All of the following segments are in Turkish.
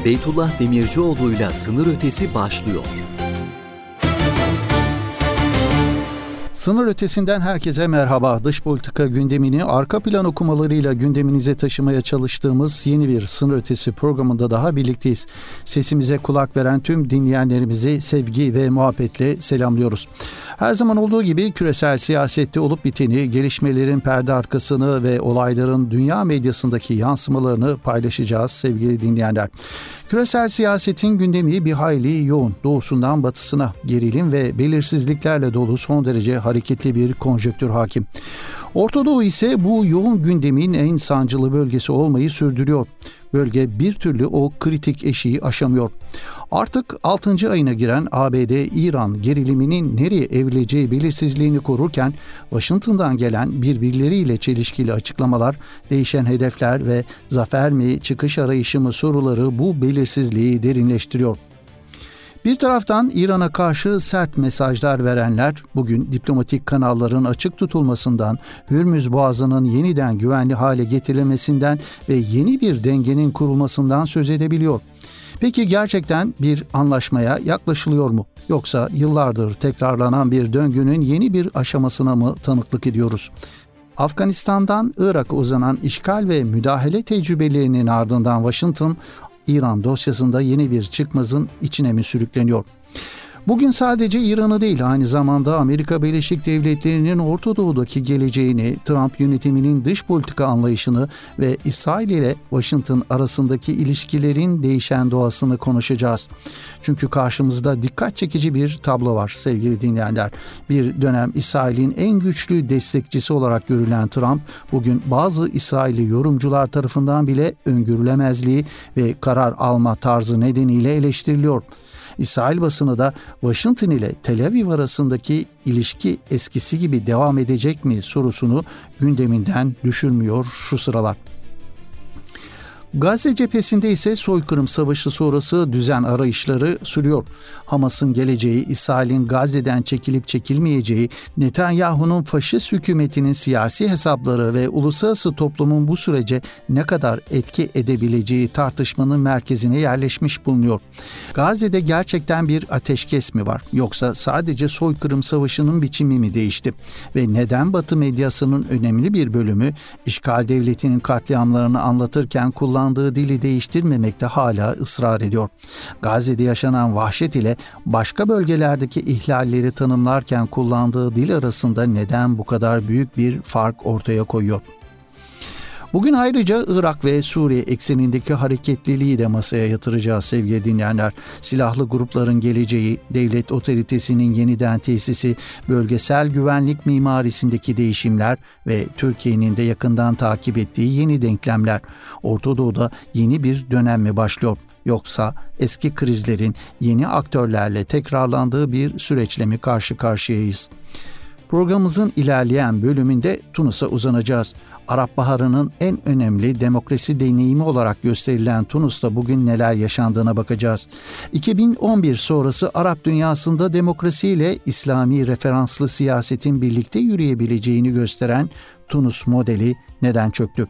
Beytullah Demircioğlu'yla Sınır Ötesi başlıyor. Sınır ötesinden herkese merhaba. Dış politika gündemini arka plan okumalarıyla gündeminize taşımaya çalıştığımız yeni bir Sınır Ötesi programında daha birlikteyiz. Sesimize kulak veren tüm dinleyenlerimizi sevgi ve muhabbetle selamlıyoruz. Her zaman olduğu gibi küresel siyasette olup biteni, gelişmelerin perde arkasını ve olayların dünya medyasındaki yansımalarını paylaşacağız sevgili dinleyenler. Küresel siyasetin gündemi bir hayli yoğun. Doğusundan batısına gerilim ve belirsizliklerle dolu son derece hareketli bir konjonktür hakim. Orta Doğu ise bu yoğun gündemin en sancılı bölgesi olmayı sürdürüyor. Bölge bir türlü o kritik eşiği aşamıyor. Artık 6. ayına giren ABD-İran geriliminin nereye evrileceği belirsizliğini korurken Washington'dan gelen birbirleriyle çelişkili açıklamalar, değişen hedefler ve zafer mi çıkış arayışı mı soruları bu belirsizliği derinleştiriyor. Bir taraftan İran'a karşı sert mesajlar verenler bugün diplomatik kanalların açık tutulmasından, Hürmüz Boğazı'nın yeniden güvenli hale getirilmesinden ve yeni bir dengenin kurulmasından söz edebiliyor. Peki gerçekten bir anlaşmaya yaklaşılıyor mu? Yoksa yıllardır tekrarlanan bir döngünün yeni bir aşamasına mı tanıklık ediyoruz? Afganistan'dan Irak'a uzanan işgal ve müdahale tecrübelerinin ardından Washington, İran dosyasında yeni bir çıkmazın içine mi sürükleniyor? Bugün sadece İran'ı değil, aynı zamanda Amerika Birleşik Devletleri'nin Orta Doğu'daki geleceğini, Trump yönetiminin dış politika anlayışını ve İsrail ile Washington arasındaki ilişkilerin değişen doğasını konuşacağız. Çünkü karşımızda dikkat çekici bir tablo var sevgili dinleyenler. Bir dönem İsrail'in en güçlü destekçisi olarak görülen Trump, bugün bazı İsrailli yorumcular tarafından bile öngörülemezliği ve karar alma tarzı nedeniyle eleştiriliyor. İsrail basını da Washington ile Tel Aviv arasındaki ilişki eskisi gibi devam edecek mi sorusunu gündeminden düşürmüyor şu sıralar. Gazze cephesinde ise soykırım savaşı sonrası düzen arayışları sürüyor. Hamas'ın geleceği, İsrail'in Gazze'den çekilip çekilmeyeceği, Netanyahu'nun faşist hükümetinin siyasi hesapları ve uluslararası toplumun bu sürece ne kadar etki edebileceği tartışmanın merkezine yerleşmiş bulunuyor. Gazze'de gerçekten bir ateşkes mi var? Yoksa sadece soykırım savaşının biçimi mi değişti? Ve neden Batı medyasının önemli bir bölümü işgal devletinin katliamlarını anlatırken kullandığı dili değiştirmemekte hala ısrar ediyor? Gazze'de yaşanan vahşet ile başka bölgelerdeki ihlalleri tanımlarken kullandığı dil arasında neden bu kadar büyük bir fark ortaya koyuyor? Bugün ayrıca Irak ve Suriye eksenindeki hareketliliği de masaya yatıracağız sevgili dinleyenler. Silahlı grupların geleceği, devlet otoritesinin yeniden tesisi, bölgesel güvenlik mimarisindeki değişimler ve Türkiye'nin de yakından takip ettiği yeni denklemler. Orta Doğu'da yeni bir dönem mi başlıyor? Yoksa eski krizlerin yeni aktörlerle tekrarlandığı bir süreçle mi karşı karşıyayız? Programımızın ilerleyen bölümünde Tunus'a uzanacağız. Arap Baharı'nın en önemli demokrasi deneyimi olarak gösterilen Tunus'ta bugün neler yaşandığına bakacağız. 2011 sonrası Arap dünyasında demokrasiyle İslami referanslı siyasetin birlikte yürüyebileceğini gösteren Tunus modeli neden çöktü?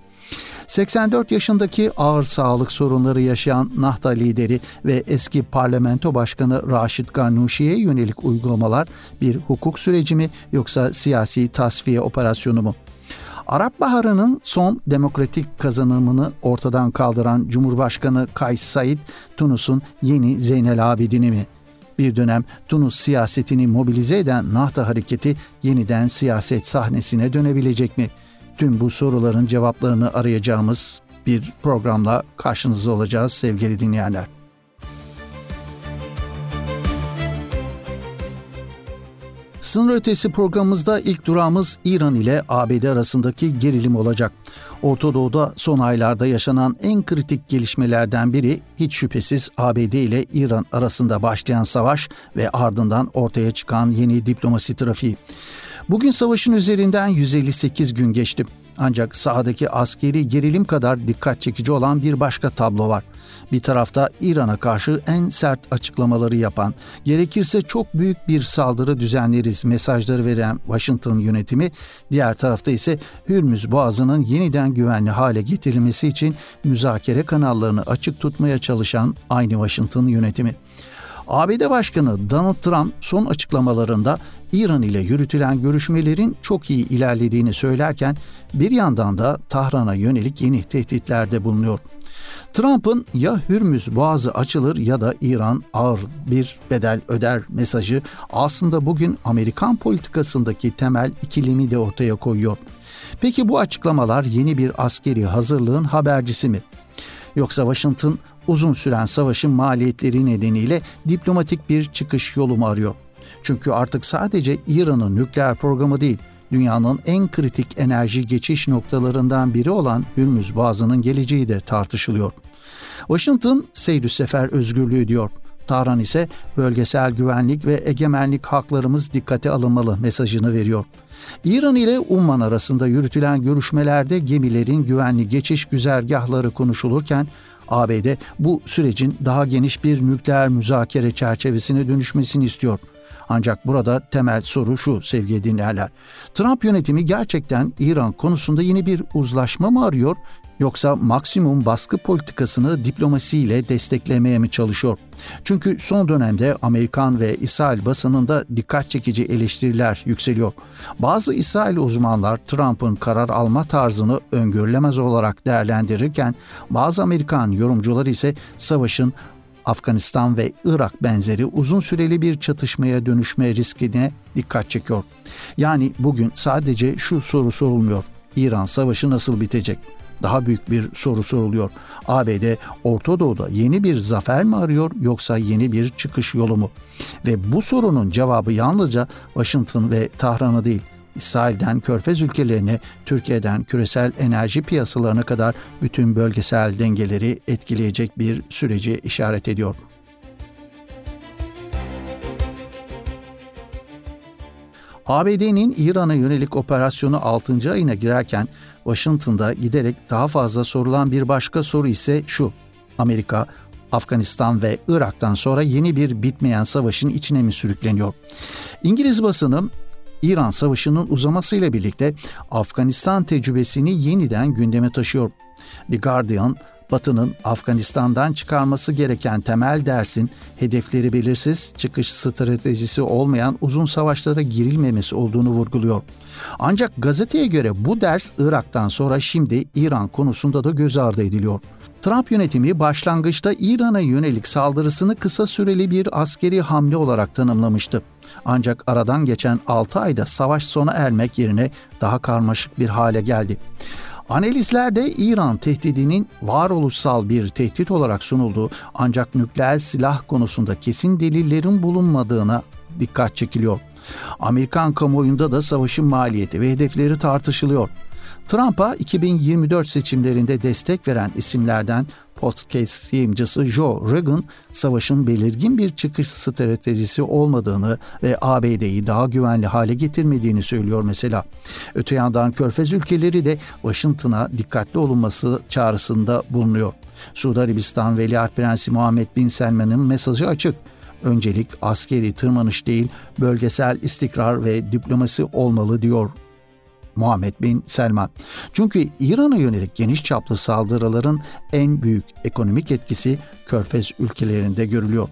84 yaşındaki ağır sağlık sorunları yaşayan Nahda lideri ve eski parlamento başkanı Raşid Ghannouchi'ye yönelik uygulamalar bir hukuk süreci mi yoksa siyasi tasfiye operasyonu mu? Arap Baharı'nın son demokratik kazanımını ortadan kaldıran Cumhurbaşkanı Kays Said, Tunus'un yeni Zeynel Abidin'i mi? Bir dönem Tunus siyasetini mobilize eden Nahda hareketi yeniden siyaset sahnesine dönebilecek mi? Tüm bu soruların cevaplarını arayacağımız bir programla karşınızda olacağız sevgili dinleyenler. Sınır ötesi programımızda ilk durağımız İran ile ABD arasındaki gerilim olacak. Orta Doğu'da son aylarda yaşanan en kritik gelişmelerden biri hiç şüphesiz ABD ile İran arasında başlayan savaş ve ardından ortaya çıkan yeni diplomasi trafiği. Bugün savaşın üzerinden 158 gün geçti. Ancak sahadaki askeri gerilim kadar dikkat çekici olan bir başka tablo var. Bir tarafta İran'a karşı en sert açıklamaları yapan, gerekirse çok büyük bir saldırı düzenleriz mesajları veren Washington yönetimi, diğer tarafta ise Hürmüz Boğazı'nın yeniden güvenli hale getirilmesi için müzakere kanallarını açık tutmaya çalışan aynı Washington yönetimi. ABD Başkanı Donald Trump son açıklamalarında İran ile yürütülen görüşmelerin çok iyi ilerlediğini söylerken bir yandan da Tahran'a yönelik yeni tehditlerde bulunuyor. Trump'ın ya Hürmüz Boğazı açılır ya da İran ağır bir bedel öder mesajı aslında bugün Amerikan politikasındaki temel ikilemi de ortaya koyuyor. Peki bu açıklamalar yeni bir askeri hazırlığın habercisi mi? Yoksa Washington uzun süren savaşın maliyetleri nedeniyle diplomatik bir çıkış yolu mu arıyor? Çünkü artık sadece İran'ın nükleer programı değil, dünyanın en kritik enerji geçiş noktalarından biri olan Hürmüz Boğazı'nın geleceği de tartışılıyor. Washington seyr-ü-sefer özgürlüğü diyor. Tahran ise bölgesel güvenlik ve egemenlik haklarımız dikkate alınmalı mesajını veriyor. İran ile Umman arasında yürütülen görüşmelerde gemilerin güvenli geçiş güzergahları konuşulurken ABD bu sürecin daha geniş bir nükleer müzakere çerçevesine dönüşmesini istiyor. Ancak burada temel soru şu sevgili dinleyenler. Trump yönetimi gerçekten İran konusunda yeni bir uzlaşma mı arıyor yoksa maksimum baskı politikasını diplomasiyle desteklemeye mi çalışıyor? Çünkü son dönemde Amerikan ve İsrail basınında dikkat çekici eleştiriler yükseliyor. Bazı İsrail uzmanlar Trump'ın karar alma tarzını öngörülemez olarak değerlendirirken bazı Amerikan yorumcular ise savaşın Afganistan ve Irak benzeri uzun süreli bir çatışmaya dönüşme riskine dikkat çekiyor. Yani bugün sadece şu soru sorulmuyor. İran savaşı nasıl bitecek? Daha büyük bir soru soruluyor. ABD Orta Doğu'da yeni bir zafer mi arıyor yoksa yeni bir çıkış yolu mu? Ve bu sorunun cevabı yalnızca Washington ve Tahran'a değil, İsrail'den Körfez ülkelerine, Türkiye'den küresel enerji piyasalarına kadar bütün bölgesel dengeleri etkileyecek bir süreci işaret ediyor. ABD'nin İran'a yönelik operasyonu 6. ayına girerken Washington'da giderek daha fazla sorulan bir başka soru ise şu: Amerika, Afganistan ve Irak'tan sonra yeni bir bitmeyen savaşın içine mi sürükleniyor? İngiliz basını İran Savaşı'nın uzamasıyla birlikte Afganistan tecrübesini yeniden gündeme taşıyor. The Guardian, Batı'nın Afganistan'dan çıkarması gereken temel dersin hedefleri belirsiz, çıkış stratejisi olmayan uzun savaşlara girilmemesi olduğunu vurguluyor. Ancak gazeteye göre bu ders Irak'tan sonra şimdi İran konusunda da göz ardı ediliyor. Trump yönetimi başlangıçta İran'a yönelik saldırısını kısa süreli bir askeri hamle olarak tanımlamıştı. Ancak aradan geçen 6 ayda savaş sona ermek yerine daha karmaşık bir hale geldi. Analizlerde İran tehdidinin varoluşsal bir tehdit olarak sunulduğu ancak nükleer silah konusunda kesin delillerin bulunmadığına dikkat çekiliyor. Amerikan kamuoyunda da savaşın maliyeti ve hedefleri tartışılıyor. Trump'a 2024 seçimlerinde destek veren isimlerden podcast yayımcısı Joe Rogan, savaşın belirgin bir çıkış stratejisi olmadığını ve ABD'yi daha güvenli hale getirmediğini söylüyor mesela. Öte yandan Körfez ülkeleri de Washington'a dikkatli olunması çağrısında bulunuyor. Suudi Arabistan Veliaht Prensi Muhammed Bin Selman'ın mesajı açık. Öncelik askeri tırmanış değil, bölgesel istikrar ve diplomasi olmalı diyor Muhammed Bin Selman. Çünkü İran'a yönelik geniş çaplı saldırıların en büyük ekonomik etkisi Körfez ülkelerinde görülüyor.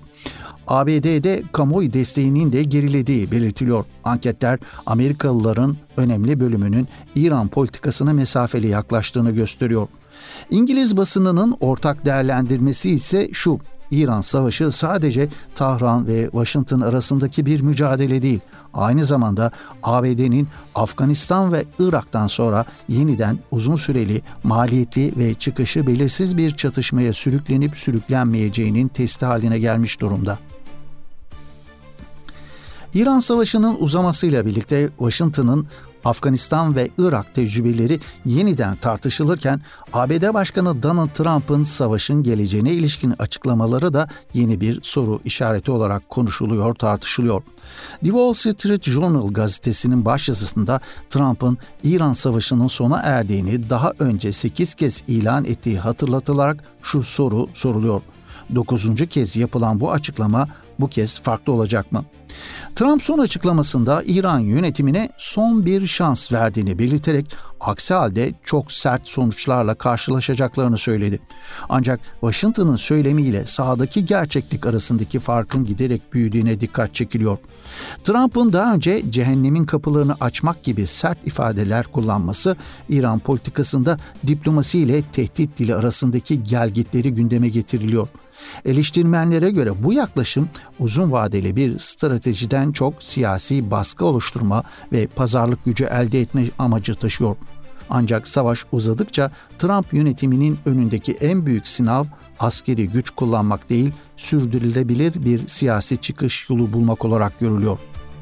ABD'de kamuoyu desteğinin de gerilediği belirtiliyor. Anketler Amerikalıların önemli bölümünün İran politikasına mesafeli yaklaştığını gösteriyor. İngiliz basınının ortak değerlendirmesi ise şu: İran savaşı sadece Tahran ve Washington arasındaki bir mücadele değil, aynı zamanda ABD'nin Afganistan ve Irak'tan sonra yeniden uzun süreli, maliyetli ve çıkışı belirsiz bir çatışmaya sürüklenip sürüklenmeyeceğinin testi haline gelmiş durumda. İran Savaşı'nın uzamasıyla birlikte Washington'ın Afganistan ve Irak tecrübeleri yeniden tartışılırken ABD Başkanı Donald Trump'ın savaşın geleceğine ilişkin açıklamaları da yeni bir soru işareti olarak konuşuluyor, tartışılıyor. The Wall Street Journal gazetesinin başyazısında Trump'ın İran Savaşı'nın sona erdiğini daha önce 8 kez ilan ettiği hatırlatılarak şu soru soruluyor. 9. kez yapılan bu açıklama bu kez farklı olacak mı? Trump son açıklamasında İran yönetimine son bir şans verdiğini belirterek aksi halde çok sert sonuçlarla karşılaşacaklarını söyledi. Ancak Washington'ın söylemiyle sahadaki gerçeklik arasındaki farkın giderek büyüdüğüne dikkat çekiliyor. Trump'ın daha önce cehennemin kapılarını açmak gibi sert ifadeler kullanması İran politikasında diplomasi ile tehdit dili arasındaki gelgitleri gündeme getiriliyor. Eleştirmenlere göre bu yaklaşım uzun vadeli bir stratejiden çok siyasi baskı oluşturma ve pazarlık gücü elde etme amacı taşıyor. Ancak savaş uzadıkça Trump yönetiminin önündeki en büyük sınav askeri güç kullanmak değil, sürdürülebilir bir siyasi çıkış yolu bulmak olarak görülüyor.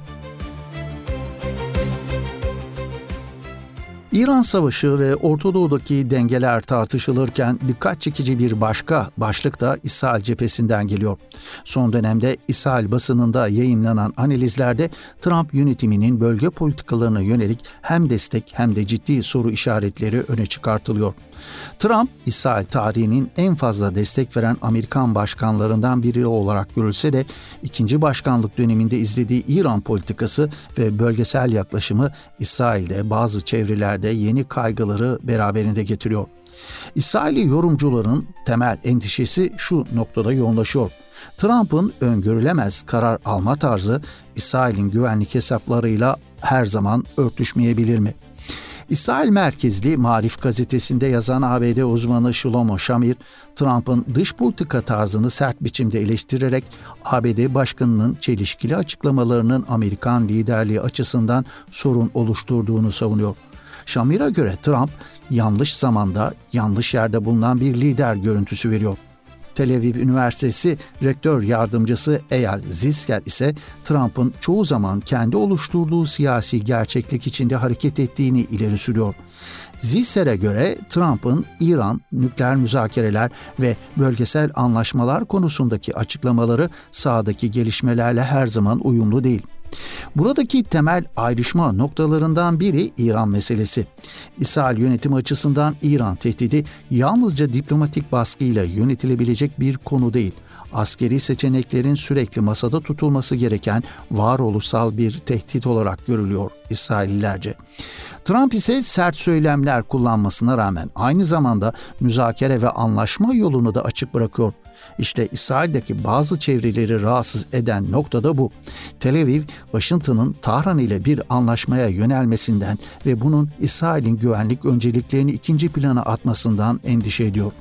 İran Savaşı ve Orta Doğu'daki dengeler tartışılırken dikkat çekici bir başka başlık da İsrail cephesinden geliyor. Son dönemde İsrail basınında yayımlanan analizlerde Trump yönetiminin bölge politikalarına yönelik hem destek hem de ciddi soru işaretleri öne çıkartılıyor. Trump, İsrail tarihinin en fazla destek veren Amerikan başkanlarından biri olarak görülse de ikinci başkanlık döneminde izlediği İran politikası ve bölgesel yaklaşımı İsrail'de bazı çevrelerde yeni kaygıları beraberinde getiriyor. İsrailli yorumcuların temel endişesi şu noktada yoğunlaşıyor. Trump'ın öngörülemez karar alma tarzı İsrail'in güvenlik hesaplarıyla her zaman örtüşmeyebilir mi? İsrail merkezli Marif gazetesinde yazan ABD uzmanı Shlomo Shamir, Trump'ın dış politika tarzını sert biçimde eleştirerek ABD Başkanı'nın çelişkili açıklamalarının Amerikan liderliği açısından sorun oluşturduğunu savunuyor. Shamir'e göre Trump, yanlış zamanda, yanlış yerde bulunan bir lider görüntüsü veriyor. Tel Aviv Üniversitesi Rektör Yardımcısı Eyal Zisker ise Trump'ın çoğu zaman kendi oluşturduğu siyasi gerçeklik içinde hareket ettiğini ileri sürüyor. Zisker'e göre Trump'ın İran, nükleer müzakereler ve bölgesel anlaşmalar konusundaki açıklamaları sahadaki gelişmelerle her zaman uyumlu değil. Buradaki temel ayrışma noktalarından biri İran meselesi. İsrail yönetimi açısından İran tehdidi yalnızca diplomatik baskıyla yönetilebilecek bir konu değil. Askeri seçeneklerin sürekli masada tutulması gereken varoluşsal bir tehdit olarak görülüyor İsraillilerce. Trump ise sert söylemler kullanmasına rağmen aynı zamanda müzakere ve anlaşma yolunu da açık bırakıyor. İşte İsrail'deki bazı çevreleri rahatsız eden nokta da bu. Tel Aviv, Washington'ın Tahran ile bir anlaşmaya yönelmesinden ve bunun İsrail'in güvenlik önceliklerini ikinci plana atmasından endişe ediyor.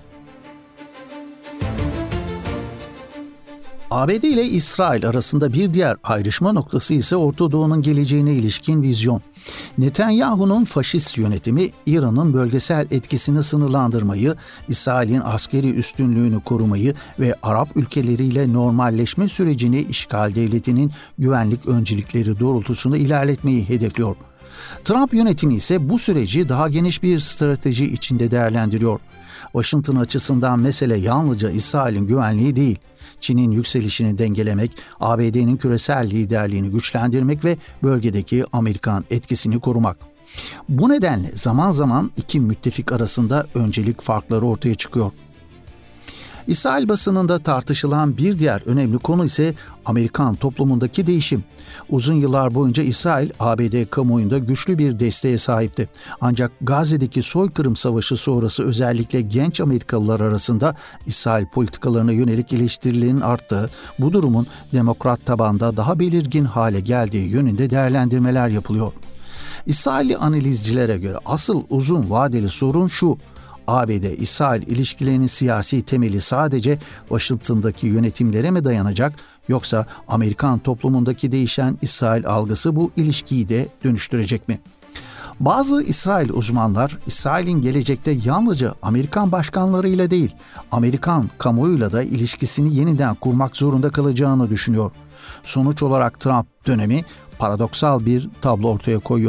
ABD ile İsrail arasında bir diğer ayrışma noktası ise Orta Doğu'nun geleceğine ilişkin vizyon. Netanyahu'nun faşist yönetimi İran'ın bölgesel etkisini sınırlandırmayı, İsrail'in askeri üstünlüğünü korumayı ve Arap ülkeleriyle normalleşme sürecini işgal devletinin güvenlik öncelikleri doğrultusunda ilerletmeyi hedefliyor. Trump yönetimi ise bu süreci daha geniş bir strateji içinde değerlendiriyor. Washington açısından mesele yalnızca İsrail'in güvenliği değil, Çin'in yükselişini dengelemek, ABD'nin küresel liderliğini güçlendirmek ve bölgedeki Amerikan etkisini korumak. Bu nedenle zaman zaman iki müttefik arasında öncelik farkları ortaya çıkıyor. İsrail basınında tartışılan bir diğer önemli konu ise Amerikan toplumundaki değişim. Uzun yıllar boyunca İsrail, ABD kamuoyunda güçlü bir desteğe sahipti. Ancak Gazze'deki soykırım savaşı sonrası özellikle genç Amerikalılar arasında İsrail politikalarına yönelik eleştirilerin arttığı, bu durumun demokrat tabanda daha belirgin hale geldiği yönünde değerlendirmeler yapılıyor. İsrailli analizcilere göre asıl uzun vadeli sorun şu: ABD-İsrail ilişkilerinin siyasi temeli sadece Washington'daki yönetimlere mi dayanacak, yoksa Amerikan toplumundaki değişen İsrail algısı bu ilişkiyi de dönüştürecek mi? Bazı İsrail uzmanlar, İsrail'in gelecekte yalnızca Amerikan başkanlarıyla değil, Amerikan kamuoyuyla da ilişkisini yeniden kurmak zorunda kalacağını düşünüyor. Sonuç olarak Trump dönemi paradoksal bir tablo ortaya koyuyor.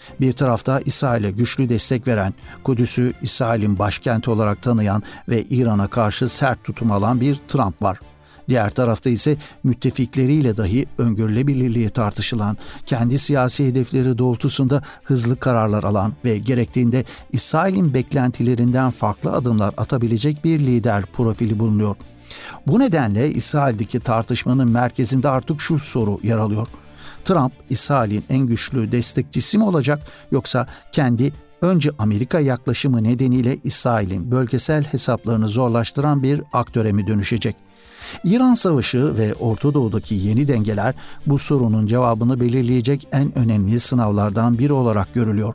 Bir tarafta İsrail'e güçlü destek veren, Kudüs'ü İsrail'in başkenti olarak tanıyan ve İran'a karşı sert tutum alan bir Trump var. Diğer tarafta ise müttefikleriyle dahi öngörülebilirliği tartışılan, kendi siyasi hedefleri doğrultusunda hızlı kararlar alan ve gerektiğinde İsrail'in beklentilerinden farklı adımlar atabilecek bir lider profili bulunuyor. Bu nedenle İsrail'deki tartışmanın merkezinde artık şu soru yer alıyor: Trump, İsrail'in en güçlü destekçisi mi olacak, yoksa kendi önce Amerika yaklaşımı nedeniyle İsrail'in bölgesel hesaplarını zorlaştıran bir aktöre mi dönüşecek? İran Savaşı ve Orta Doğu'daki yeni dengeler bu sorunun cevabını belirleyecek en önemli sınavlardan biri olarak görülüyor.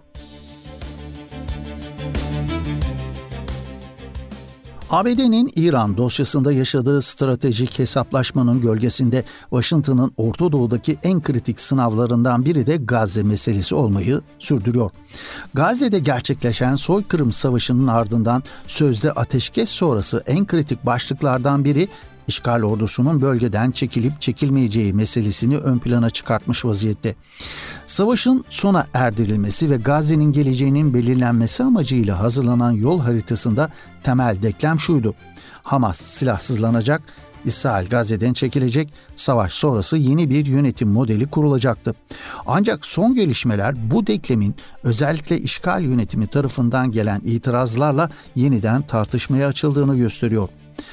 ABD'nin İran dosyasında yaşadığı stratejik hesaplaşmanın gölgesinde Washington'ın Orta Doğu'daki en kritik sınavlarından biri de Gazze meselesi olmayı sürdürüyor. Gazze'de gerçekleşen soykırım savaşının ardından sözde ateşkes sonrası en kritik başlıklardan biri İşgal ordusunun bölgeden çekilip çekilmeyeceği meselesini ön plana çıkartmış vaziyette. Savaşın sona erdirilmesi ve Gazze'nin geleceğinin belirlenmesi amacıyla hazırlanan yol haritasında temel denklem şuydu: Hamas silahsızlanacak, İsrail Gazze'den çekilecek, savaş sonrası yeni bir yönetim modeli kurulacaktı. Ancak son gelişmeler bu denklemin özellikle işgal yönetimi tarafından gelen itirazlarla yeniden tartışmaya açıldığını gösteriyor.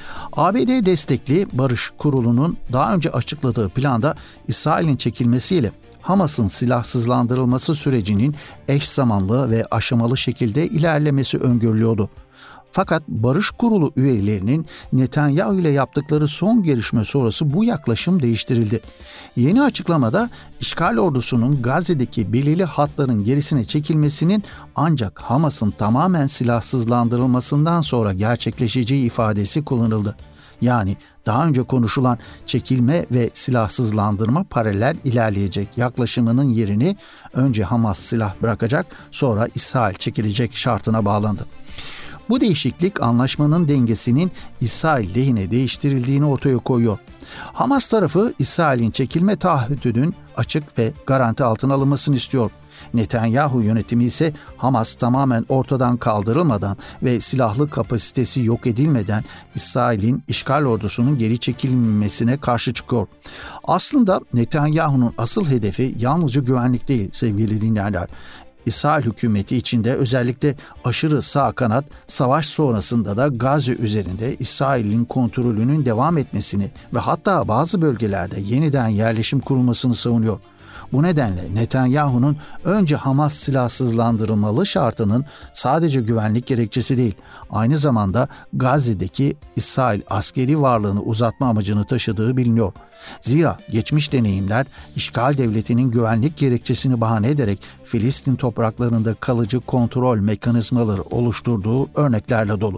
ABD destekli Barış Kurulu'nun daha önce açıkladığı planda İsrail'in çekilmesiyle Hamas'ın silahsızlandırılması sürecinin eş zamanlı ve aşamalı şekilde ilerlemesi öngörülüyordu. Fakat Barış Kurulu üyelerinin Netanyahu ile yaptıkları son görüşme sonrası bu yaklaşım değiştirildi. Yeni açıklamada işgal ordusunun Gazze'deki belirli hatların gerisine çekilmesinin ancak Hamas'ın tamamen silahsızlandırılmasından sonra gerçekleşeceği ifadesi kullanıldı. Yani daha önce konuşulan çekilme ve silahsızlandırma paralel ilerleyecek yaklaşımının yerini önce Hamas silah bırakacak, sonra İsrail çekilecek şartına bağlandı. Bu değişiklik anlaşmanın dengesinin İsrail lehine değiştirildiğini ortaya koyuyor. Hamas tarafı İsrail'in çekilme taahhüdünün açık ve garanti altına alınmasını istiyor. Netanyahu yönetimi ise Hamas tamamen ortadan kaldırılmadan ve silahlı kapasitesi yok edilmeden İsrail'in işgal ordusunun geri çekilmesine karşı çıkıyor. Aslında Netanyahu'nun asıl hedefi yalnızca güvenlik değil sevgili dinleyenler. İsrail hükümeti içinde özellikle aşırı sağ kanat savaş sonrasında da Gazze üzerinde İsrail'in kontrolünün devam etmesini ve hatta bazı bölgelerde yeniden yerleşim kurulmasını savunuyor. Bu nedenle Netanyahu'nun önce Hamas silahsızlandırılmalı şartının sadece güvenlik gerekçesi değil, aynı zamanda Gazze'deki İsrail askeri varlığını uzatma amacını taşıdığı biliniyor. Zira geçmiş deneyimler işgal devletinin güvenlik gerekçesini bahane ederek Filistin topraklarında kalıcı kontrol mekanizmaları oluşturduğu örneklerle dolu.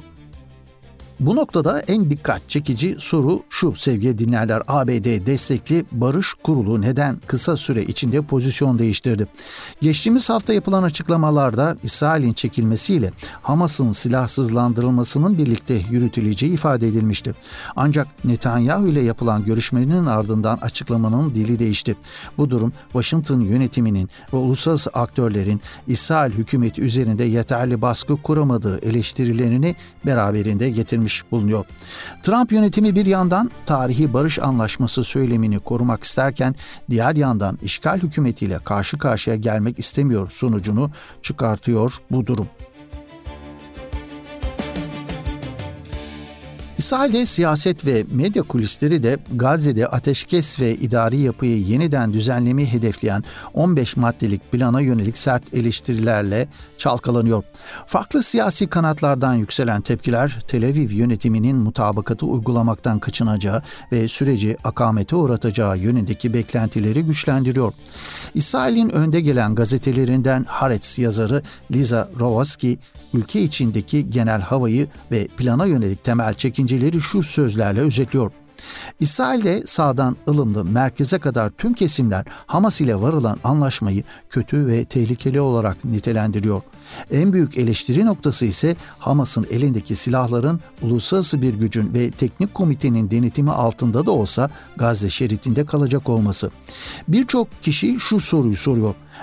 Bu noktada en dikkat çekici soru şu sevgili dinleyenler: ABD destekli Barış Kurulu neden kısa süre içinde pozisyon değiştirdi? Geçtiğimiz hafta yapılan açıklamalarda İsrail'in çekilmesiyle Hamas'ın silahsızlandırılmasının birlikte yürütüleceği ifade edilmişti. Ancak Netanyahu ile yapılan görüşmenin ardından açıklamanın dili değişti. Bu durum Washington yönetiminin ve uluslararası aktörlerin İsrail hükümeti üzerinde yeterli baskı kuramadığı eleştirilerini beraberinde getirmiş bulunuyor. Trump yönetimi bir yandan tarihi barış anlaşması söylemini korumak isterken diğer yandan işgal hükümetiyle karşı karşıya gelmek istemiyor sonucunu çıkartıyor bu durum. İsrail'de siyaset ve medya kulisleri de Gazze'de ateşkes ve idari yapıyı yeniden düzenlemeyi hedefleyen 15 maddelik plana yönelik sert eleştirilerle çalkalanıyor. Farklı siyasi kanatlardan yükselen tepkiler Tel Aviv yönetiminin mutabakatı uygulamaktan kaçınacağı ve süreci akamete uğratacağı yönündeki beklentileri güçlendiriyor. İsrail'in önde gelen gazetelerinden Haaretz yazarı Liza Rowaski, ülke içindeki genel havayı ve plana yönelik temel çekinceleri şu sözlerle özetliyor: İsrail'de sağdan ılımlı merkeze kadar tüm kesimler Hamas ile varılan anlaşmayı kötü ve tehlikeli olarak nitelendiriyor. En büyük eleştiri noktası ise Hamas'ın elindeki silahların uluslararası bir gücün ve teknik komitenin denetimi altında da olsa Gazze şeridinde kalacak olması. Birçok kişi şu soruyu soruyor: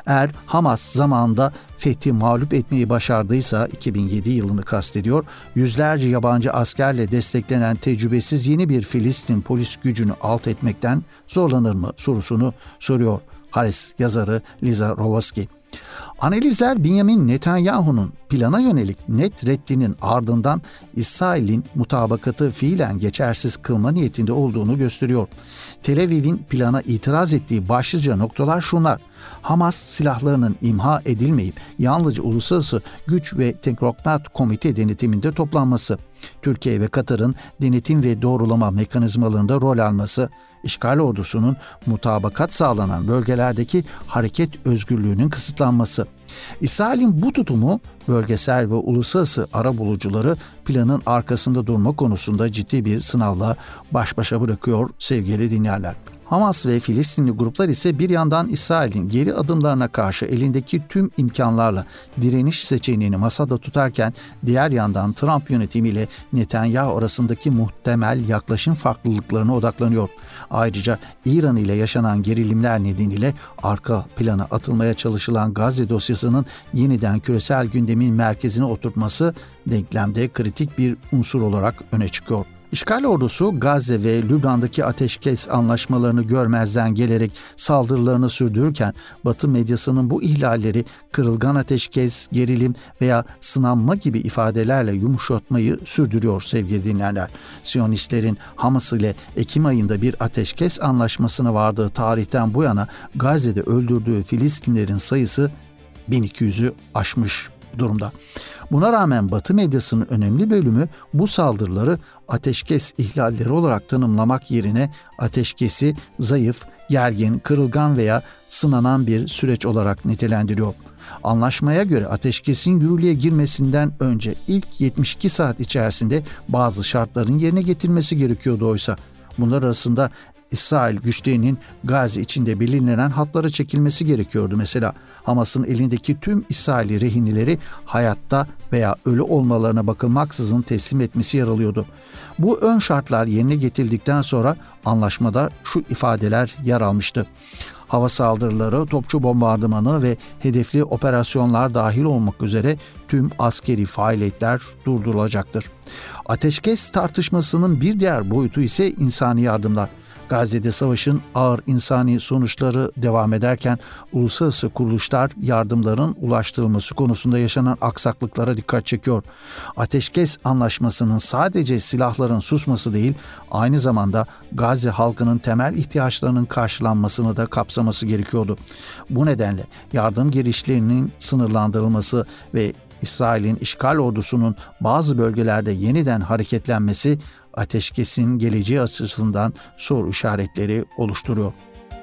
Eğer Hamas zamanında Fethi mağlup etmeyi başardıysa, 2007 yılını kastediyor, yüzlerce yabancı askerle desteklenen tecrübesiz yeni bir Filistin polis gücünü alt etmekten zorlanır mı sorusunu soruyor Haaretz yazarı Liza Rowaski. Analizler Benjamin Netanyahu'nun plana yönelik net reddinin ardından İsrail'in mutabakatı fiilen geçersiz kılma niyetinde olduğunu gösteriyor. Tel Aviv'in plana itiraz ettiği başlıca noktalar şunlar: Hamas silahlarının imha edilmeyip yalnızca Uluslararası Güç ve Teknokrat Komite denetiminde toplanması, Türkiye ve Katar'ın denetim ve doğrulama mekanizmalarında rol alması, işgal ordusunun mutabakat sağlanan bölgelerdeki hareket özgürlüğünün kısıtlanması. İsrail'in bu tutumu bölgesel ve uluslararası arabulucuları planın arkasında durma konusunda ciddi bir sınavla baş başa bırakıyor sevgili dinleyenler. Hamas ve Filistinli gruplar ise bir yandan İsrail'in geri adımlarına karşı elindeki tüm imkanlarla direniş seçeneğini masada tutarken, diğer yandan Trump yönetimiyle Netanyahu arasındaki muhtemel yaklaşım farklılıklarına odaklanıyor. Ayrıca İran ile yaşanan gerilimler nedeniyle arka plana atılmaya çalışılan Gazze dosyasının yeniden küresel gündemin merkezine oturtması denklemde kritik bir unsur olarak öne çıkıyor. İşgal ordusu Gazze ve Lübnan'daki ateşkes anlaşmalarını görmezden gelerek saldırılarını sürdürürken, Batı medyasının bu ihlalleri kırılgan ateşkes, gerilim veya sınanma gibi ifadelerle yumuşatmayı sürdürüyor sevgili dinleyenler. Siyonistlerin Hamas ile Ekim ayında bir ateşkes anlaşmasına vardığı tarihten bu yana Gazze'de öldürdüğü Filistinlerin sayısı 1200'ü aşmış durumda. Buna rağmen Batı medyasının önemli bölümü bu saldırıları ateşkes ihlalleri olarak tanımlamak yerine ateşkesi zayıf, gergin, kırılgan veya sınanan bir süreç olarak nitelendiriyor. Anlaşmaya göre ateşkesin yürürlüğe girmesinden önce ilk 72 saat içerisinde bazı şartların yerine getirilmesi gerekiyordu oysa. Bunlar arasında İsrail güçlerinin Gazze içinde belirlenen hatlara çekilmesi gerekiyordu. Mesela Hamas'ın elindeki tüm İsrailli rehinleri hayatta veya ölü olmalarına bakılmaksızın teslim etmesi yer alıyordu. Bu ön şartlar yerine getirildikten sonra anlaşmada şu ifadeler yer almıştı: hava saldırıları, topçu bombardımanı ve hedefli operasyonlar dahil olmak üzere tüm askeri faaliyetler durdurulacaktır. Ateşkes tartışmasının bir diğer boyutu ise insani yardımlar. Gazze'de savaşın ağır insani sonuçları devam ederken uluslararası kuruluşlar yardımların ulaştırılması konusunda yaşanan aksaklıklara dikkat çekiyor. Ateşkes anlaşmasının sadece silahların susması değil, aynı zamanda Gazze halkının temel ihtiyaçlarının karşılanmasını da kapsaması gerekiyordu. Bu nedenle yardım girişlerinin sınırlandırılması ve İsrail'in işgal ordusunun bazı bölgelerde yeniden hareketlenmesi ateşkesin geleceği açısından soru işaretleri oluşturuyor.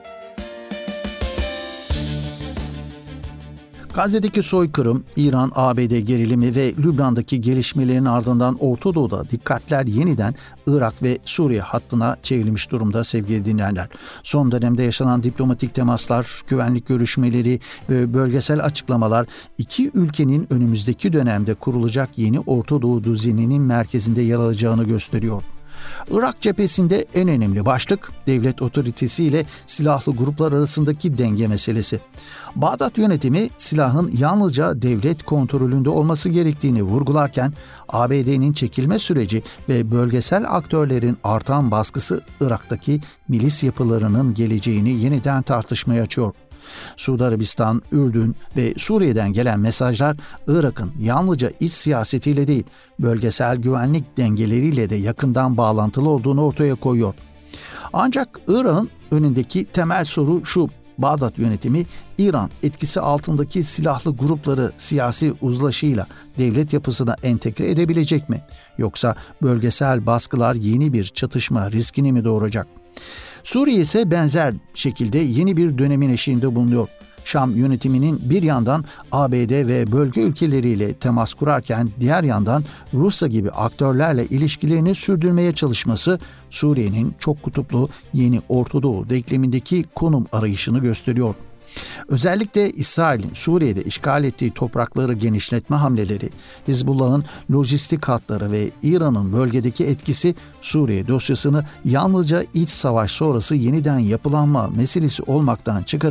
Gazze'deki soykırım, İran, ABD gerilimi ve Lübnan'daki gelişmelerin ardından Orta Doğu'da dikkatler yeniden Irak ve Suriye hattına çevrilmiş durumda sevgili dinleyenler. Son dönemde yaşanan diplomatik temaslar, güvenlik görüşmeleri ve bölgesel açıklamalar iki ülkenin önümüzdeki dönemde kurulacak yeni Orta Doğu düzeninin merkezinde yer alacağını gösteriyor. Irak cephesinde en önemli başlık devlet otoritesi ile silahlı gruplar arasındaki denge meselesi. Bağdat yönetimi silahın yalnızca devlet kontrolünde olması gerektiğini vurgularken, ABD'nin çekilme süreci ve bölgesel aktörlerin artan baskısı Irak'taki milis yapılarının geleceğini yeniden tartışmaya açıyor. Suudi Arabistan, Ürdün ve Suriye'den gelen mesajlar Irak'ın yalnızca iç siyasetiyle değil, bölgesel güvenlik dengeleriyle de yakından bağlantılı olduğunu ortaya koyuyor. Ancak Irak'ın önündeki temel soru şu: Bağdat yönetimi İran etkisi altındaki silahlı grupları siyasi uzlaşıyla devlet yapısına entegre edebilecek mi? Yoksa bölgesel baskılar yeni bir çatışma riskini mi doğuracak? Suriye ise benzer şekilde yeni bir dönemin eşiğinde bulunuyor. Şam yönetiminin bir yandan ABD ve bölge ülkeleriyle temas kurarken diğer yandan Rusya gibi aktörlerle ilişkilerini sürdürmeye çalışması Suriye'nin çok kutuplu yeni Orta Doğu denklemindeki konum arayışını gösteriyor. Özellikle İsrail'in Suriye'de işgal ettiği toprakları genişletme hamleleri, Hizbullah'ın lojistik hatları ve İran'ın bölgedeki etkisi Suriye dosyasını yalnızca iç savaş sonrası yeniden yapılanma meselesi olmaktan çıkarıp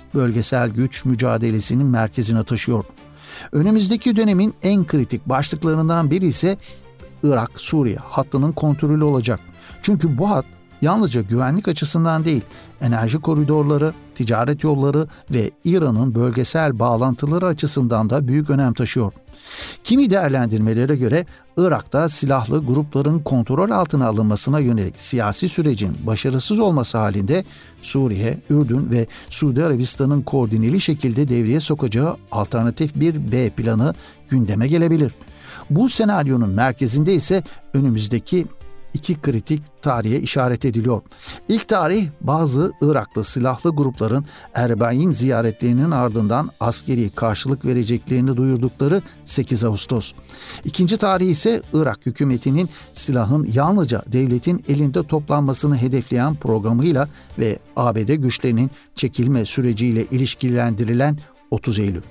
bölgesel güç mücadelesinin merkezine taşıyor. Önümüzdeki dönemin en kritik başlıklarından biri ise Irak-Suriye hattının kontrolü olacak. Çünkü bu hat yalnızca güvenlik açısından değil, enerji koridorları, ticaret yolları ve İran'ın bölgesel bağlantıları açısından da büyük önem taşıyor. Kimi değerlendirmelere göre Irak'ta silahlı grupların kontrol altına alınmasına yönelik siyasi sürecin başarısız olması halinde Suriye, Ürdün ve Suudi Arabistan'ın koordineli şekilde devreye sokacağı alternatif bir B planı gündeme gelebilir. Bu senaryonun merkezinde ise önümüzdeki iki kritik tarihe işaret ediliyor. İlk tarih bazı Iraklı silahlı grupların Erbain ziyaretlerinin ardından askeri karşılık vereceklerini duyurdukları 8 Ağustos. İkinci tarih ise Irak hükümetinin silahın yalnızca devletin elinde toplanmasını hedefleyen programıyla ve ABD güçlerinin çekilme süreciyle ilişkilendirilen 30 Eylül.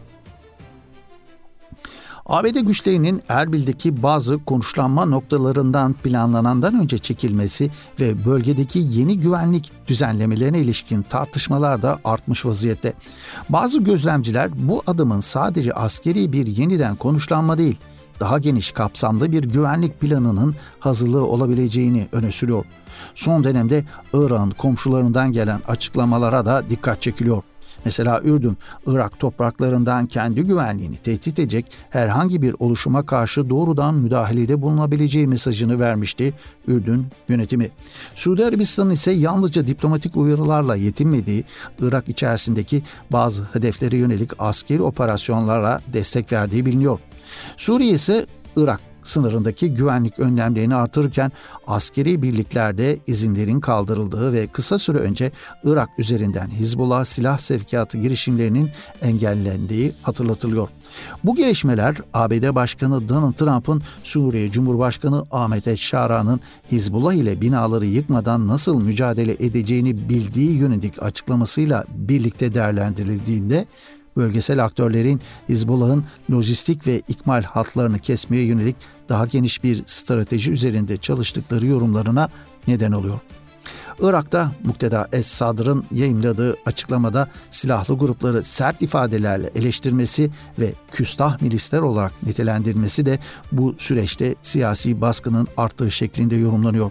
ABD güçlerinin Erbil'deki bazı konuşlanma noktalarından planlanandan önce çekilmesi ve bölgedeki yeni güvenlik düzenlemelerine ilişkin tartışmalar da artmış vaziyette. Bazı gözlemciler bu adımın sadece askeri bir yeniden konuşlanma değil, daha geniş kapsamlı bir güvenlik planının hazırlığı olabileceğini öne sürüyor. Son dönemde Irak'ın komşularından gelen açıklamalara da dikkat çekiliyor. Mesela Ürdün, Irak topraklarından kendi güvenliğini tehdit edecek herhangi bir oluşuma karşı doğrudan müdahalede bulunabileceği mesajını vermişti Ürdün yönetimi. Suudi Arabistan ise yalnızca diplomatik uyarılarla yetinmediği, Irak içerisindeki bazı hedeflere yönelik askeri operasyonlara destek verdiği biliniyor. Suriye ise Irak sınırındaki güvenlik önlemlerini artırırken askeri birliklerde izinlerin kaldırıldığı ve kısa süre önce Irak üzerinden Hizbullah silah sevkiyatı girişimlerinin engellendiği hatırlatılıyor. Bu gelişmeler ABD Başkanı Donald Trump'ın Suriye Cumhurbaşkanı Ahmet el-Şara'nın Hizbullah ile binaları yıkmadan nasıl mücadele edeceğini bildiği yönelik açıklamasıyla birlikte değerlendirildiğinde bölgesel aktörlerin Hizbullah'ın lojistik ve ikmal hatlarını kesmeye yönelik daha geniş bir strateji üzerinde çalıştıkları yorumlarına neden oluyor. Irak'ta Mukteda Es-Sadr'ın yayımladığı açıklamada silahlı grupları sert ifadelerle eleştirmesi ve küstah milisler olarak nitelendirmesi de bu süreçte siyasi baskının arttığı şeklinde yorumlanıyor.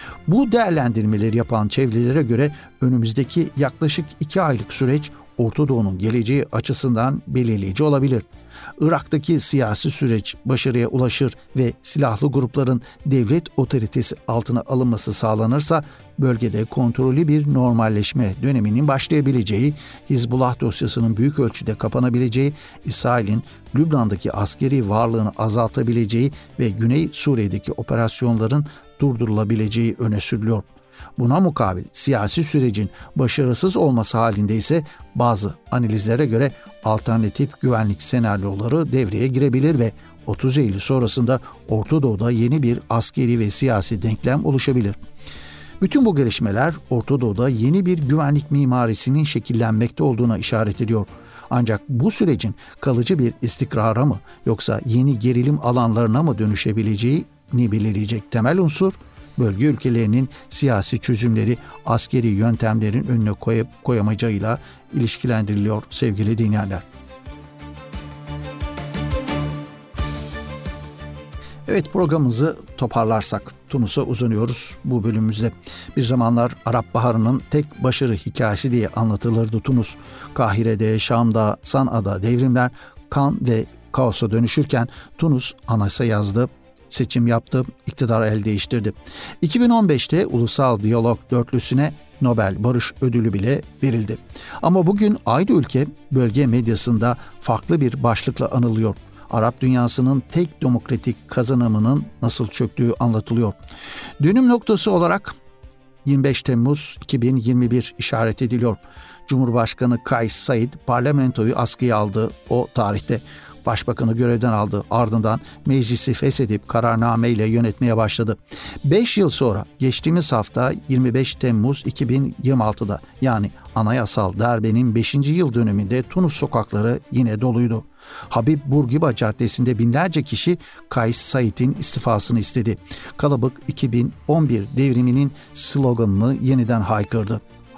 Bu değerlendirmeleri yapan çevrelere göre önümüzdeki yaklaşık 2 aylık süreç Orta Doğu'nun geleceği açısından belirleyici olabilir. Irak'taki siyasi süreç başarıya ulaşır ve silahlı grupların devlet otoritesi altına alınması sağlanırsa bölgede kontrollü bir normalleşme döneminin başlayabileceği, Hizbullah dosyasının büyük ölçüde kapanabileceği, İsrail'in Lübnan'daki askeri varlığını azaltabileceği ve Güney Suriye'deki operasyonların durdurulabileceği öne sürülüyor. Buna mukabil siyasi sürecin başarısız olması halinde ise bazı analizlere göre alternatif güvenlik senaryoları devreye girebilir ve 30 Eylül sonrasında Orta Doğu'da yeni bir askeri ve siyasi denklem oluşabilir. Bütün bu gelişmeler Orta Doğu'da yeni bir güvenlik mimarisinin şekillenmekte olduğuna işaret ediyor. Ancak bu sürecin kalıcı bir istikrara mı yoksa yeni gerilim alanlarına mı dönüşebileceğini belirleyecek temel unsur, bölge ülkelerinin siyasi çözümleri askeri yöntemlerin önüne koyup koyamayacağıyla ilişkilendiriliyor sevgili dinleyenler. Evet, programımızı toparlarsak Tunus'a uzanıyoruz bu bölümümüzde. Bir zamanlar Arap Baharı'nın tek başarı hikayesi diye anlatılırdı Tunus. Kahire'de, Şam'da, San'a'da devrimler kan ve kaosa dönüşürken Tunus anayasa yazdı, seçim yaptı, iktidar el değiştirdi. 2015'te Ulusal Diyalog Dörtlüsü'ne Nobel Barış Ödülü bile verildi. Ama bugün aynı ülke bölge medyasında farklı bir başlıkla anılıyor. Arap dünyasının tek demokratik kazanımının nasıl çöktüğü anlatılıyor. Dönüm noktası olarak 25 Temmuz 2021 işaret ediliyor. Cumhurbaşkanı Kais Saied parlamentoyu askıya aldı o tarihte. Başbakanı görevden aldı. Ardından meclisi feshedip kararnameyle yönetmeye başladı. 5 yıl sonra geçtiğimiz hafta 25 Temmuz 2026'da yani anayasal darbenin 5. yıl dönümünde Tunus sokakları yine doluydu. Habib Bourguiba Caddesi'nde binlerce kişi Kais Saied'in istifasını istedi. Kalabalık 2011 devriminin sloganını yeniden haykırdı. Halk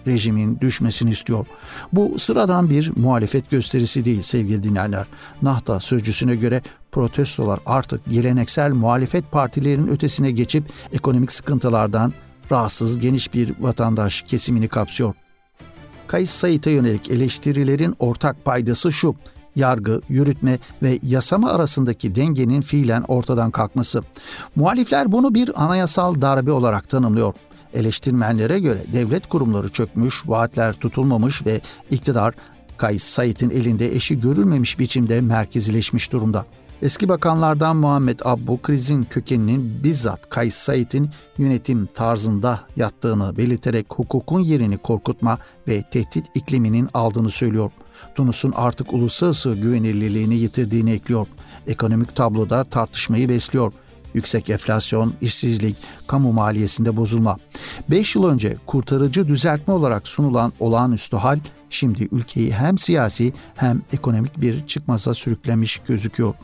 rejimin düşmesini istiyor. Bu sıradan bir muhalefet gösterisi değil sevgili dinleyenler. Nahda sözcüsüne göre protestolar artık geleneksel muhalefet partilerinin ötesine geçip ekonomik sıkıntılardan rahatsız geniş bir vatandaş kesimini kapsıyor. Kais Said'e yönelik eleştirilerin ortak paydası şu: yargı, yürütme ve yasama arasındaki dengenin fiilen ortadan kalkması. Muhalifler bunu bir anayasal darbe olarak tanımlıyor. Eleştirmenlere göre devlet kurumları çökmüş, vaatler tutulmamış ve iktidar Kais Said'in elinde eşi görülmemiş biçimde merkezileşmiş durumda. Eski bakanlardan Muhammed Abbu krizin kökeninin bizzat Kais Said'in yönetim tarzında yattığını belirterek hukukun yerini korkutma ve tehdit ikliminin aldığını söylüyor. Tunus'un artık uluslararası güvenilirliğini yitirdiğini ekliyor. Ekonomik tabloda tartışmayı besliyor. Yüksek enflasyon, işsizlik, kamu maliyesinde bozulma. 5 yıl önce kurtarıcı düzeltme olarak sunulan olağanüstü hal şimdi ülkeyi hem siyasi hem ekonomik bir çıkmaza sürüklemiş gözüküyor.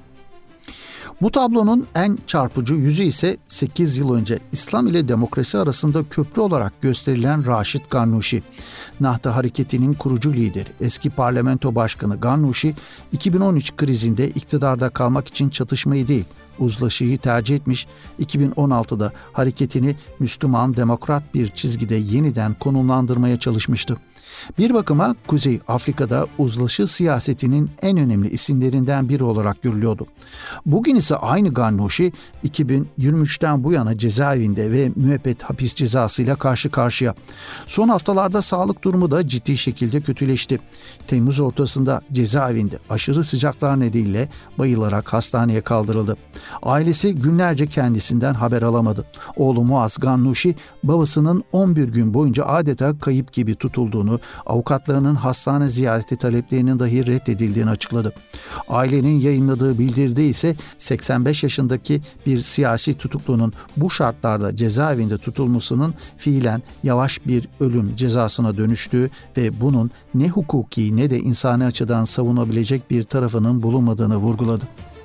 Bu tablonun en çarpıcı yüzü ise 8 yıl önce İslam ile demokrasi arasında köprü olarak gösterilen Raşid Gannuşi. Nahda hareketinin kurucu lideri, eski parlamento başkanı Gannuşi, 2013 krizinde iktidarda kalmak için çatışmayı değil, uzlaşıyı tercih etmiş, 2016'da hareketini Müslüman demokrat bir çizgide yeniden konumlandırmaya çalışmıştı. Bir bakıma Kuzey Afrika'da uzlaşı siyasetinin en önemli isimlerinden biri olarak görülüyordu. Bugün ise aynı Gannuşi 2023'ten bu yana cezaevinde ve müebbet hapis cezasıyla karşı karşıya. Son haftalarda sağlık durumu da ciddi şekilde kötüleşti. Temmuz ortasında cezaevinde aşırı sıcaklar nedeniyle bayılarak hastaneye kaldırıldı. Ailesi günlerce kendisinden haber alamadı. Oğlu Muaz Gannuşi babasının 11 gün boyunca adeta kayıp gibi tutulduğunu, avukatlarının hastane ziyareti taleplerinin dahi reddedildiğini açıkladı. Ailenin yayınladığı bildiride ise 85 yaşındaki bir siyasi tutuklunun bu şartlarda cezaevinde tutulmasının fiilen yavaş bir ölüm cezasına dönüştüğü ve bunun ne hukuki ne de insani açıdan savunabilecek bir tarafının bulunmadığını vurguladı.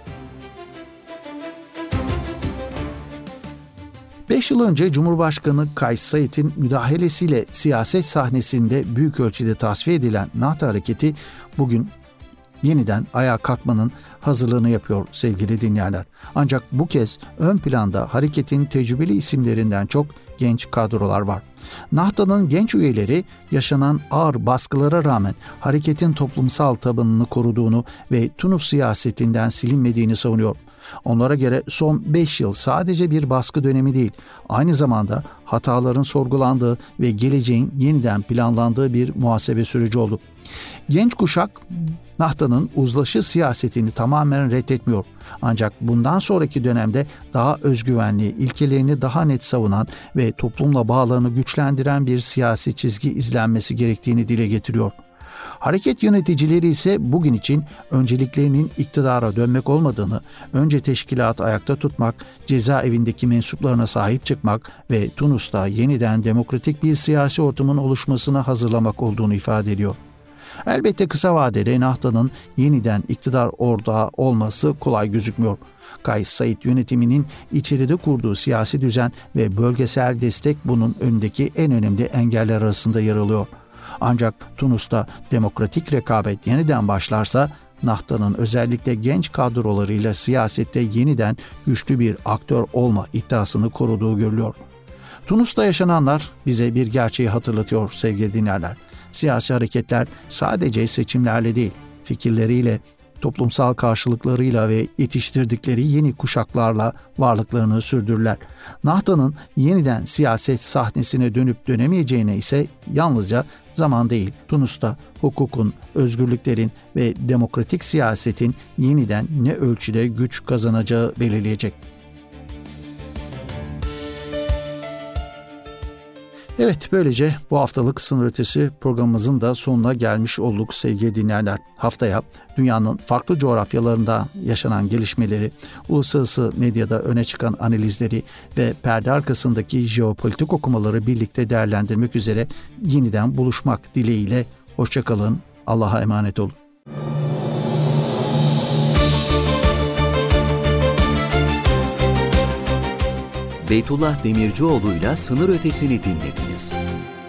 5 yıl önce Cumhurbaşkanı Kais Said'in müdahalesiyle siyaset sahnesinde büyük ölçüde tasfiye edilen Nahda hareketi bugün yeniden ayağa kalkmanın hazırlığını yapıyor sevgili dinleyenler. Ancak bu kez ön planda hareketin tecrübeli isimlerinden çok genç kadrolar var. Nahda'nın genç üyeleri yaşanan ağır baskılara rağmen hareketin toplumsal tabanını koruduğunu ve Tunus siyasetinden silinmediğini savunuyor. Onlara göre son 5 yıl sadece bir baskı dönemi değil, aynı zamanda hataların sorgulandığı ve geleceğin yeniden planlandığı bir muhasebe süreci oldu. Genç kuşak Nahda'nın uzlaşı siyasetini tamamen reddetmiyor. Ancak bundan sonraki dönemde daha özgüvenli, ilkelerini daha net savunan ve toplumla bağlarını güçlendiren bir siyasi çizgi izlenmesi gerektiğini dile getiriyor. Hareket yöneticileri ise bugün için önceliklerinin iktidara dönmek olmadığını, önce teşkilatı ayakta tutmak, cezaevindeki mensuplarına sahip çıkmak ve Tunus'ta yeniden demokratik bir siyasi ortamın oluşmasına hazırlamak olduğunu ifade ediyor. Elbette kısa vadede Nahda'nın yeniden iktidar ortağı olması kolay gözükmüyor. Kais Said yönetiminin içeride kurduğu siyasi düzen ve bölgesel destek bunun önündeki en önemli engeller arasında yer alıyor. Ancak Tunus'ta demokratik rekabet yeniden başlarsa Nahda'nın özellikle genç kadrolarıyla siyasette yeniden güçlü bir aktör olma iddiasını koruduğu görülüyor. Tunus'ta yaşananlar bize bir gerçeği hatırlatıyor sevgili dinleyenler. Siyasi hareketler sadece seçimlerle değil, fikirleriyle, toplumsal karşılıklarıyla ve yetiştirdikleri yeni kuşaklarla varlıklarını sürdürürler. Nahda'nın yeniden siyaset sahnesine dönüp dönemeyeceğine ise yalnızca zaman değil, Tunus'ta hukukun, özgürlüklerin ve demokratik siyasetin yeniden ne ölçüde güç kazanacağı belirleyecek. Evet, böylece bu haftalık Sınır Ötesi programımızın da sonuna gelmiş olduk sevgili dinleyenler. Haftaya dünyanın farklı coğrafyalarında yaşanan gelişmeleri, uluslararası medyada öne çıkan analizleri ve perde arkasındaki jeopolitik okumaları birlikte değerlendirmek üzere yeniden buluşmak dileğiyle. Hoşça kalın, Allah'a emanet olun. Beytullah Demircioğlu'yla Sınır Ötesi'ni dinlediniz.